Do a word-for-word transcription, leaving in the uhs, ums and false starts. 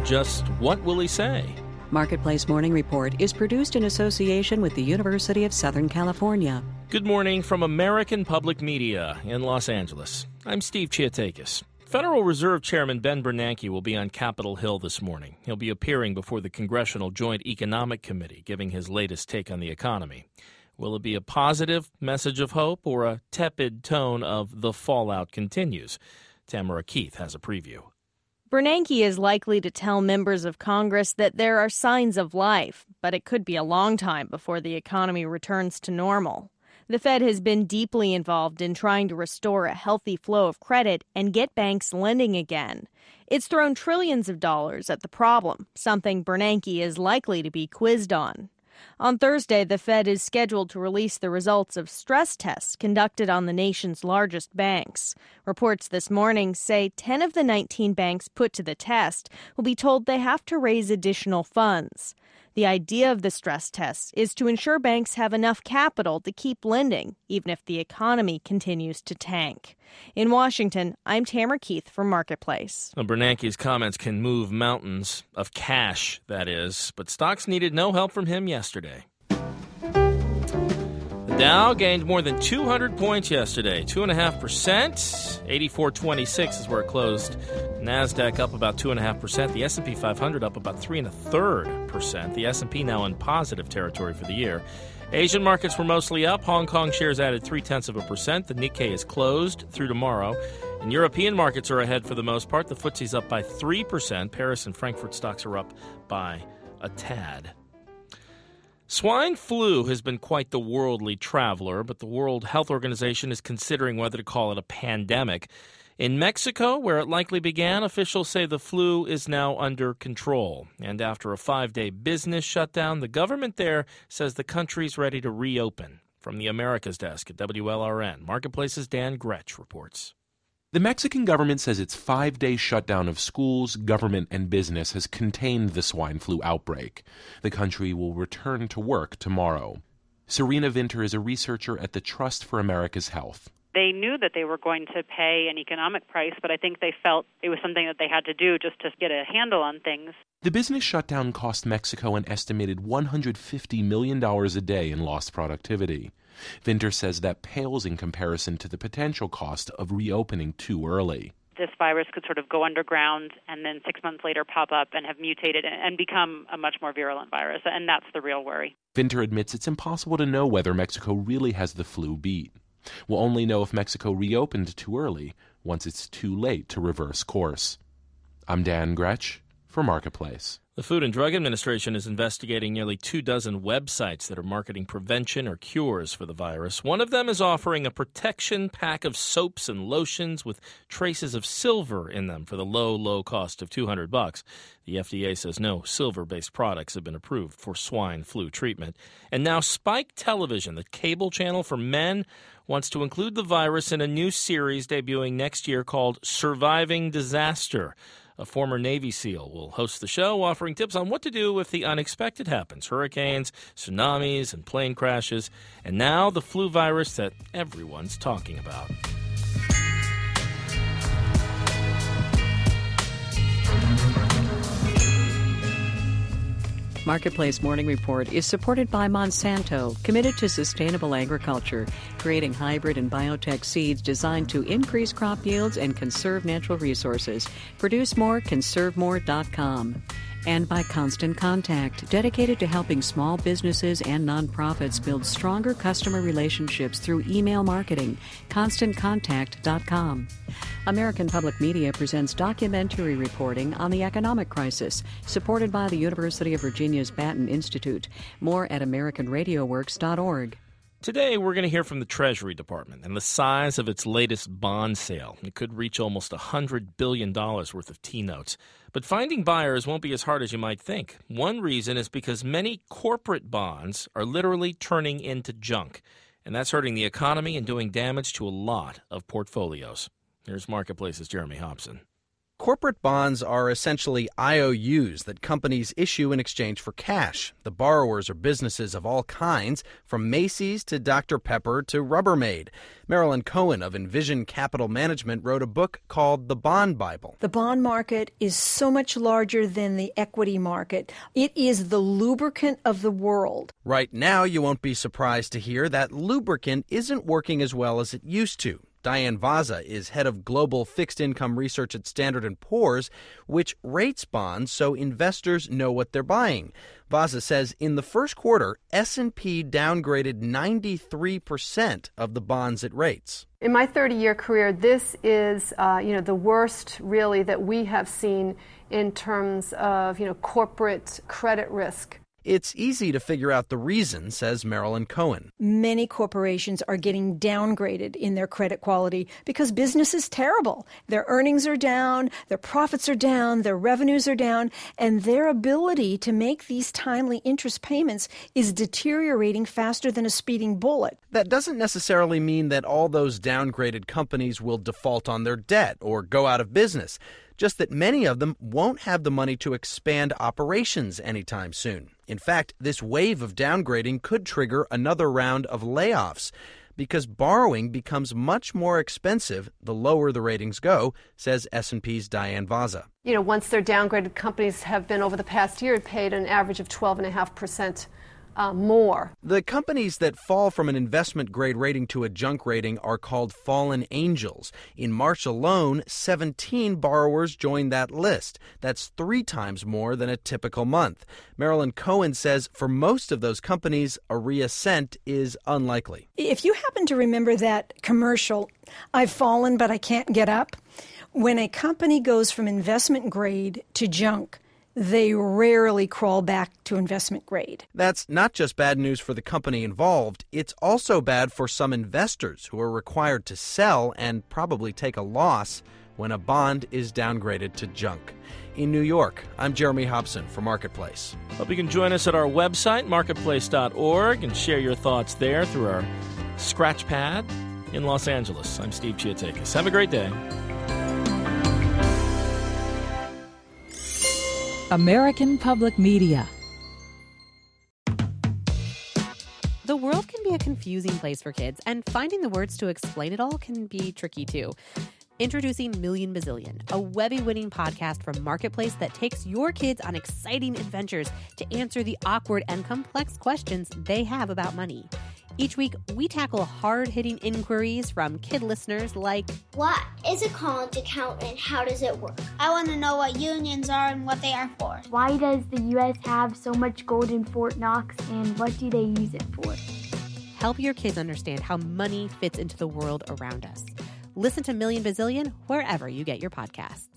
just what will he say? Marketplace Morning Report is produced in association with the University of Southern California. Good morning from American Public Media in Los Angeles. I'm Steve Chiatakis. Federal Reserve Chairman Ben Bernanke will be on Capitol Hill this morning. He'll be appearing before the Congressional Joint Economic Committee, giving his latest take on the economy. Will it be a positive message of hope or a tepid tone of the fallout continues? Tamara Keith has a preview. Bernanke is likely to tell members of Congress that there are signs of life, but it could be a long time before the economy returns to normal. The Fed has been deeply involved in trying to restore a healthy flow of credit and get banks lending again. It's thrown trillions of dollars at the problem, something Bernanke is likely to be quizzed on. On Thursday, the Fed is scheduled to release the results of stress tests conducted on the nation's largest banks. Reports this morning say ten of the nineteen banks put to the test will be told they have to raise additional funds. The idea of the stress tests is to ensure banks have enough capital to keep lending, even if the economy continues to tank. In Washington, I'm Tamara Keith for Marketplace. Well, Bernanke's comments can move mountains of cash, that is, but stocks needed no help from him yesterday. The Dow gained more than two hundred points yesterday, two point five percent. eighty-four twenty-six is where it closed. NASDAQ up about two point five percent. The S and P five hundred up about three point three percent. The S and P now in positive territory for the year. Asian markets were mostly up. Hong Kong shares added three-tenths of a percent. The Nikkei is closed through tomorrow. And European markets are ahead for the most part. The F T S E's up by three percent. Paris and Frankfurt stocks are up by a tad. Swine flu has been quite the worldly traveler, but the World Health Organization is considering whether to call it a pandemic. In Mexico, where it likely began, officials say the flu is now under control. And after a five-day business shutdown, the government there says the country's ready to reopen. From the Americas Desk at W L R N, Marketplace's Dan Gretsch reports. The Mexican government says its five-day shutdown of schools, government, and business has contained the swine flu outbreak. The country will return to work tomorrow. Serena Vinter is a researcher at the Trust for America's Health. They knew that they were going to pay an economic price, but I think they felt it was something that they had to do just to get a handle on things. The business shutdown cost Mexico an estimated one hundred fifty million dollars a day in lost productivity. Vinter says that pales in comparison to the potential cost of reopening too early. This virus could sort of go underground and then six months later pop up and have mutated and become a much more virulent virus, and that's the real worry. Vinter admits it's impossible to know whether Mexico really has the flu beat. We'll only know if Mexico reopened too early once it's too late to reverse course. I'm Dan Gretsch for Marketplace. The Food and Drug Administration is investigating nearly two dozen websites that are marketing prevention or cures for the virus. One of them is offering a protection pack of soaps and lotions with traces of silver in them for the low, low cost of two hundred bucks. The F D A says no silver-based products have been approved for swine flu treatment. And now Spike Television, the cable channel for men, wants to include the virus in a new series debuting next year called Surviving Disaster. A former Navy SEAL will host the show, offering tips on what to do if the unexpected happens. Hurricanes, tsunamis, and plane crashes. And now the flu virus that everyone's talking about. Marketplace Morning Report is supported by Monsanto, committed to sustainable agriculture, creating hybrid and biotech seeds designed to increase crop yields and conserve natural resources. Produce more, conserve more dot com. And by Constant Contact, dedicated to helping small businesses and nonprofits build stronger customer relationships through email marketing. constant contact dot com. American Public Media presents documentary reporting on the economic crisis, supported by the University of Virginia's Batten Institute. More at american radio works dot org. Today, we're going to hear from the Treasury Department and the size of its latest bond sale. It could reach almost one hundred billion dollars worth of T-notes. But finding buyers won't be as hard as you might think. One reason is because many corporate bonds are literally turning into junk. And that's hurting the economy and doing damage to a lot of portfolios. Here's Marketplace's Jeremy Hobson. corporate bonds are essentially I O Us that companies issue in exchange for cash. The borrowers are businesses of all kinds, from Macy's to Doctor Pepper to Rubbermaid. Marilyn Cohen of Envision Capital Management wrote a book called The Bond Bible. The bond market is so much larger than the equity market. It is the lubricant of the world. Right now, you won't be surprised to hear that lubricant isn't working as well as it used to. Diane Vaza is head of global fixed income research at Standard and Poor's, which rates bonds so investors know what they're buying. Vaza says in the first quarter, S and P downgraded ninety-three percent of the bonds it rates. In my thirty-year career, this is uh, you know, the worst, really, that we have seen in terms of you know, corporate credit risk. It's easy to figure out the reason, says Marilyn Cohen. Many corporations are getting downgraded in their credit quality because business is terrible. Their earnings are down, their profits are down, their revenues are down, and their ability to make these timely interest payments is deteriorating faster than a speeding bullet. That doesn't necessarily mean that all those downgraded companies will default on their debt or go out of business, just that many of them won't have the money to expand operations anytime soon. In fact, this wave of downgrading could trigger another round of layoffs because borrowing becomes much more expensive the lower the ratings go, says S and P's Diane Vaza. You know, once they're downgraded, companies have been, over the past year, paid an average of twelve point five percent Uh, more. The companies that fall from an investment grade rating to a junk rating are called fallen angels. In March alone, seventeen borrowers joined that list. That's three times more than a typical month. Marilyn Cohen says for most of those companies, a reascent is unlikely. If you happen to remember that commercial, I've fallen but I can't get up, when a company goes from investment grade to junk, they rarely crawl back to investment grade. That's not just bad news for the company involved. It's also bad for some investors who are required to sell and probably take a loss when a bond is downgraded to junk. In New York, I'm Jeremy Hobson for Marketplace. Hope you can join us at our website, marketplace dot org, and share your thoughts there through our scratch pad in Los Angeles. I'm Steve Chiatakis. Have a great day. American Public Media. The world can be a confusing place for kids, and finding the words to explain it all can be tricky too. Introducing Million Bazillion, a Webby-winning podcast from Marketplace that takes your kids on exciting adventures to answer the awkward and complex questions they have about money. Each week, we tackle hard-hitting inquiries from kid listeners like, what is a college account and how does it work? I want to know what unions are and what they are for. Why does the U S have so much gold in Fort Knox and what do they use it for? Help your kids understand how money fits into the world around us. Listen to Million Bazillion wherever you get your podcasts.